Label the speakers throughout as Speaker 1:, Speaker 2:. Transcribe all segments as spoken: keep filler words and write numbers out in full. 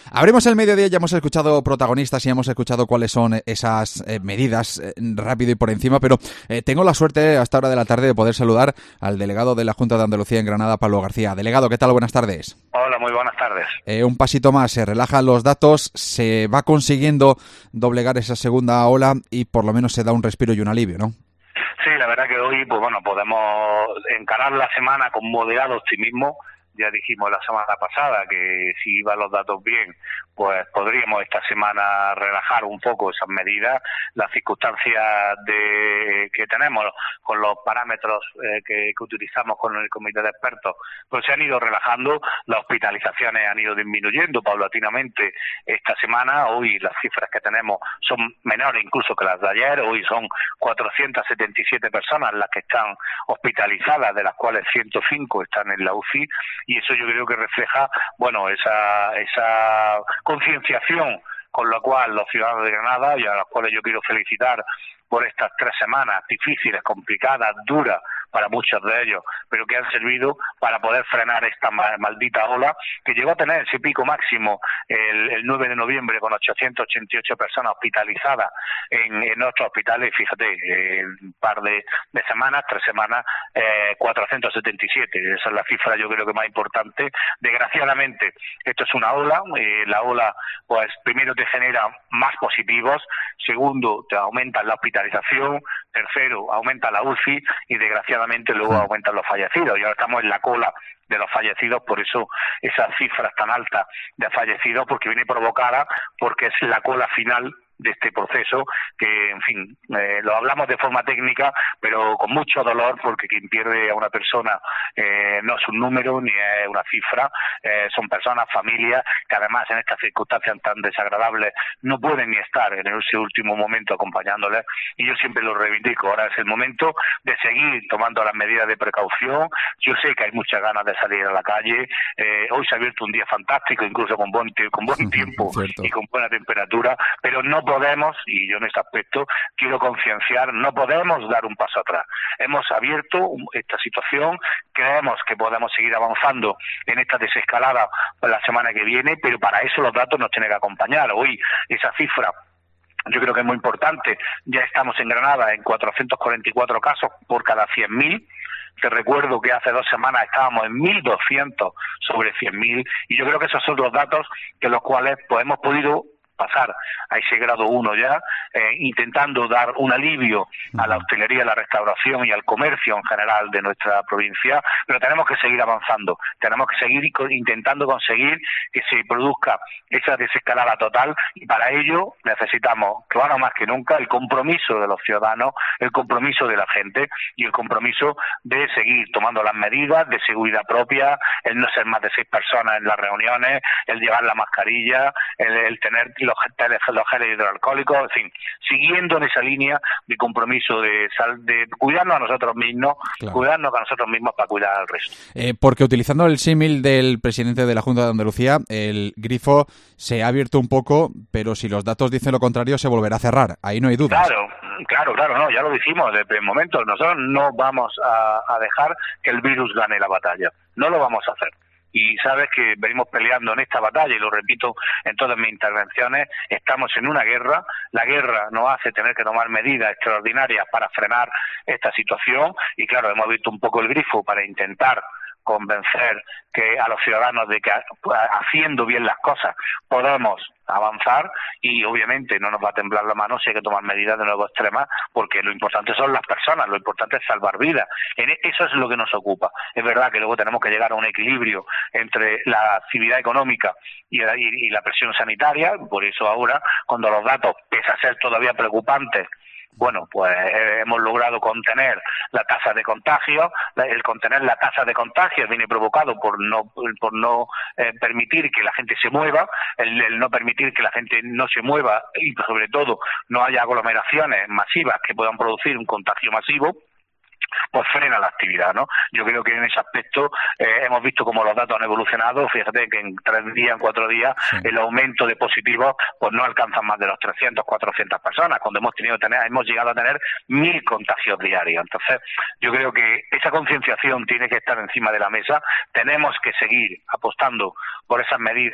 Speaker 1: Abrimos el mediodía, ya hemos escuchado protagonistas y hemos escuchado cuáles son esas eh, medidas eh, rápido y por encima, pero eh, tengo la suerte a esta hora de la tarde de poder saludar al delegado de la Junta de Andalucía en Granada, Pablo García. Delegado, ¿qué tal? Buenas tardes.
Speaker 2: Hola, muy buenas tardes.
Speaker 1: Eh, un pasito más, se relajan los datos, se va consiguiendo doblegar esa segunda ola y por lo menos se da un respiro y un alivio, ¿no?
Speaker 2: Sí, la verdad que hoy, pues bueno, podemos encarar la semana con moderado optimismo. Ya dijimos la semana pasada que si iban los datos bien, pues podríamos esta semana relajar un poco esas medidas. Las circunstancias de que tenemos con los parámetros eh, que, que utilizamos con el comité de expertos, pues se han ido relajando, las hospitalizaciones han ido disminuyendo paulatinamente esta semana. Hoy las cifras que tenemos son menores incluso que las de ayer. Hoy son cuatrocientas setenta y siete personas las que están hospitalizadas, de las cuales ciento cinco están en la U C I. Y eso yo creo que refleja, bueno, esa esa concienciación con la cual los ciudadanos de Granada, y a los cuales yo quiero felicitar por estas tres semanas difíciles, complicadas, duras para muchos de ellos, pero que han servido para poder frenar esta maldita ola que llegó a tener ese pico máximo el, el nueve de noviembre con ochocientas ochenta y ocho personas hospitalizadas en, en nuestros hospitales. Fíjate, eh, un par de, de semanas, tres semanas, eh, cuatrocientas setenta y siete. Esa es la cifra yo creo que más importante. Desgraciadamente, esto es una ola. Eh, la ola, pues primero te genera más positivos, segundo te aumenta la hospitalización, tercero aumenta la U C I y desgraciadamente luego aumentan los fallecidos. Y ahora estamos en la cola de los fallecidos, por eso esas cifras tan altas de fallecidos, porque viene provocada porque es la cola final de este proceso que, en fin, eh, lo hablamos de forma técnica, pero con mucho dolor, porque quien pierde a una persona eh, no es un número ni es una cifra, eh, son personas, familias, que además en estas circunstancias tan desagradables no pueden ni estar en ese último momento acompañándoles, y yo siempre lo reivindico. Ahora es el momento de seguir tomando las medidas de precaución. Yo sé que hay muchas ganas de salir a la calle. Eh, hoy se ha abierto un día fantástico, incluso con buen, con buen tiempo y con buena temperatura, pero no podemos, y yo en este aspecto quiero concienciar, no podemos dar un paso atrás. Hemos abierto esta situación, creemos que podemos seguir avanzando en esta desescalada la semana que viene, pero para eso los datos nos tienen que acompañar. Hoy esa cifra yo creo que es muy importante. Ya estamos en Granada en cuatrocientos cuarenta y cuatro casos por cada cien mil. Te recuerdo que hace dos semanas estábamos en mil doscientos sobre cien mil, y yo creo que esos son los datos que los cuales pues hemos podido pasar a ese grado uno ya, eh, intentando dar un alivio a la hostelería, a la restauración y al comercio en general de nuestra provincia, pero tenemos que seguir avanzando, tenemos que seguir intentando conseguir que se produzca esa desescalada total, y para ello necesitamos, que ahora más que nunca, el compromiso de los ciudadanos, el compromiso de la gente y el compromiso de seguir tomando las medidas de seguridad propia, el no ser más de seis personas en las reuniones, el llevar la mascarilla, el, el tener los geles, los geles hidroalcohólicos, en fin, siguiendo en esa línea de compromiso de, sal, de cuidarnos a nosotros mismos, claro. cuidarnos a nosotros mismos para cuidar al resto.
Speaker 1: Eh, porque utilizando el símil del presidente de la Junta de Andalucía, el grifo se ha abierto un poco, pero si los datos dicen lo contrario, se volverá a cerrar. Ahí no hay dudas.
Speaker 2: Claro. Claro, claro, no, ya lo dijimos desde el momento. Nosotros no vamos a, a dejar que el virus gane la batalla. No lo vamos a hacer. Y sabes que venimos peleando en esta batalla, y lo repito en todas mis intervenciones, estamos en una guerra. La guerra nos hace tener que tomar medidas extraordinarias para frenar esta situación, y claro, hemos visto un poco el grifo para intentar convencer que a los ciudadanos de que haciendo bien las cosas podemos avanzar, y obviamente no nos va a temblar la mano si hay que tomar medidas de nuevo extremas, porque lo importante son las personas, lo importante es salvar vidas. Eso es lo que nos ocupa. Es verdad que luego tenemos que llegar a un equilibrio entre la actividad económica y la, y, y la presión sanitaria. Por eso ahora, cuando los datos, pese a ser todavía preocupantes, bueno, pues eh, hemos logrado contener la tasa de contagio. El contener la tasa de contagio viene provocado por no por no eh, permitir que la gente se mueva, el, el no permitir que la gente no se mueva, y sobre todo no haya aglomeraciones masivas que puedan producir un contagio masivo, pues frena la actividad, ¿no? Yo creo que en ese aspecto eh, hemos visto cómo los datos han evolucionado. Fíjate que en tres días, en cuatro días, sí. el aumento de positivos pues no alcanzan más de los trescientos, cuatrocientas personas, cuando hemos tenido tener, hemos llegado a tener mil contagios diarios. Entonces, yo creo que esa concienciación tiene que estar encima de la mesa. Tenemos que seguir apostando por esas medidas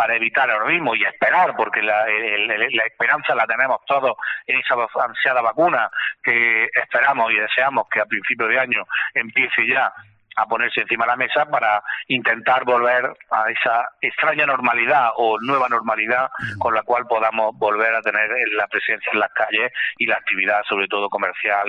Speaker 2: para evitar el mismo y esperar, porque la, el, la esperanza la tenemos todos en esa ansiada vacuna que esperamos y deseamos que a principio de año empiece ya a ponerse encima de la mesa para intentar volver a esa extraña normalidad o nueva normalidad con la cual podamos volver a tener la presencia en las calles y la actividad sobre todo comercial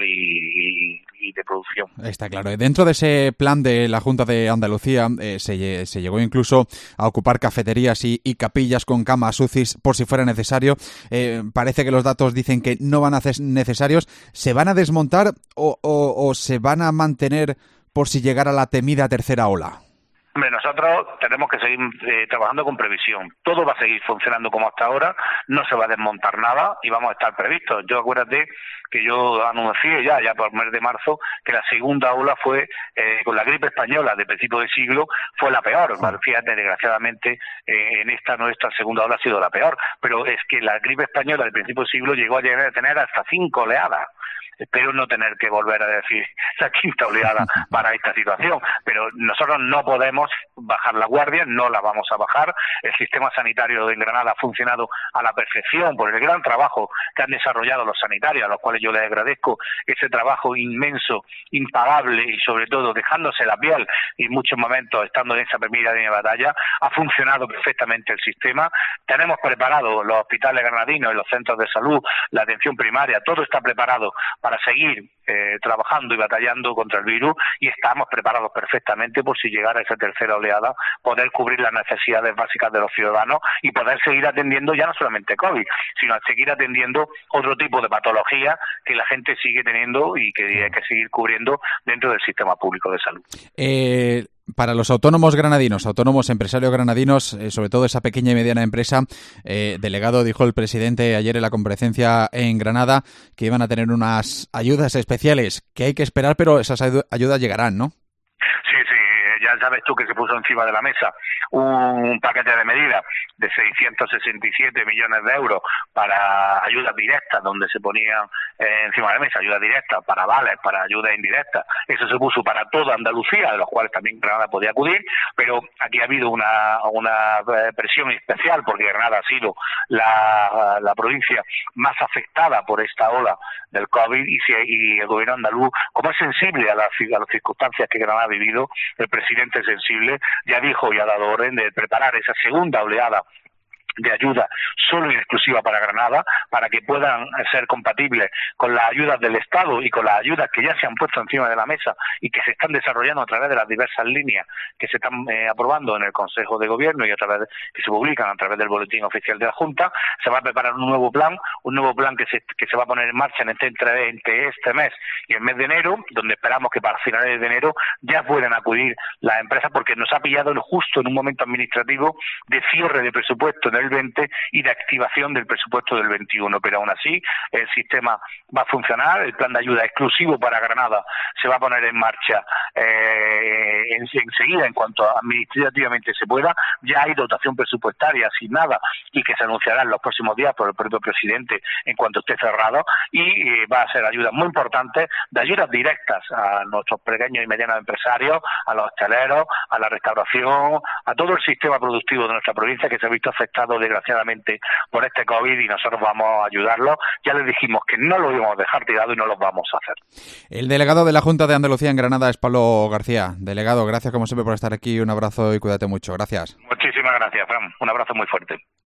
Speaker 2: y, y, y de producción.
Speaker 1: Está claro. Dentro de ese plan de la Junta de Andalucía eh, se, se llegó incluso a ocupar cafeterías y, y capillas con camas U C Is por si fuera necesario. Eh, parece que los datos dicen que no van a ser necesarios. ¿Se van a desmontar o, o, o se van a mantener por si llegara la temida tercera ola?
Speaker 2: Hombre, nosotros tenemos que seguir eh, trabajando con previsión. Todo va a seguir funcionando como hasta ahora, no se va a desmontar nada y vamos a estar previstos. Yo acuérdate que yo anuncié ya, ya por el mes de marzo, que la segunda ola fue, eh, con la gripe española de principio de siglo, fue la peor. Sí. Fíjate, desgraciadamente, eh, en esta nuestra segunda ola ha sido la peor. Pero es que la gripe española de principio de siglo llegó a llegar a tener hasta cinco oleadas. Espero no tener que volver a decir la quinta oleada para esta situación, pero nosotros no podemos bajar la guardia, no la vamos a bajar. El sistema sanitario de Granada ha funcionado a la perfección por el gran trabajo que han desarrollado los sanitarios, a los cuales yo les agradezco ese trabajo inmenso, impagable y sobre todo dejándose la piel y en muchos momentos estando en esa primera línea de batalla. Ha funcionado perfectamente el sistema. Tenemos preparados los hospitales granadinos y los centros de salud, la atención primaria, todo está preparado para seguir eh, trabajando y batallando contra el virus y estamos preparados perfectamente por si llegara esa tercera oleada, poder cubrir las necesidades básicas de los ciudadanos y poder seguir atendiendo ya no solamente COVID, sino seguir atendiendo otro tipo de patologías que la gente sigue teniendo y que hay que seguir cubriendo dentro del sistema público de salud.
Speaker 1: Eh... Para los autónomos granadinos, autónomos empresarios granadinos, eh, sobre todo esa pequeña y mediana empresa, eh, delegado, dijo el presidente ayer en la comparecencia en Granada que iban a tener unas ayudas especiales que hay que esperar, pero esas ayudas llegarán, ¿no?
Speaker 2: Sí, sí, ya sabes tú que se puso encima de la mesa un paquete de medidas de seiscientos sesenta y siete millones de euros para ayudas directas, donde se ponían eh, encima de la mesa ayudas directas, para vales, para ayudas indirectas. Eso se puso para toda Andalucía, de los cuales también Granada podía acudir, pero aquí ha habido una, una presión especial porque Granada ha sido la, la provincia más afectada por esta ola del COVID y, si, y el gobierno andaluz, como es sensible a las, a las circunstancias que Granada ha vivido, el presidente sensible ya dijo y ha dado orden de preparar esa segunda oleada de ayuda solo y exclusiva para Granada, para que puedan ser compatibles con las ayudas del Estado y con las ayudas que ya se han puesto encima de la mesa y que se están desarrollando a través de las diversas líneas que se están eh, aprobando en el Consejo de Gobierno y a través de, que se publican a través del Boletín Oficial de la Junta. Se va a preparar un nuevo plan, un nuevo plan que se, que se va a poner en marcha en este, entre, entre este mes y el mes de enero, donde esperamos que para finales de enero ya puedan acudir las empresas, porque nos ha pillado justo en un momento administrativo de cierre de presupuesto en el veinte y de activación del presupuesto del veintiuno, pero aún así el sistema va a funcionar. El plan de ayuda exclusivo para Granada se va a poner en marcha eh, en, enseguida en cuanto administrativamente se pueda. Ya hay dotación presupuestaria asignada y que se anunciará en los próximos días por el propio presidente en cuanto esté cerrado, y eh, va a ser ayudas muy importantes, de ayudas directas a nuestros pequeños y medianos empresarios, a los hosteleros, a la restauración, a todo el sistema productivo de nuestra provincia que se ha visto afectado desgraciadamente por este COVID, y nosotros vamos a ayudarlos. Ya les dijimos que no lo íbamos a dejar tirado y no lo vamos a hacer.
Speaker 1: El delegado de la Junta de Andalucía en Granada es Pablo García. Delegado, gracias como siempre por estar aquí. Un abrazo y cuídate mucho. Gracias.
Speaker 2: Muchísimas gracias, Fran. Un abrazo muy fuerte.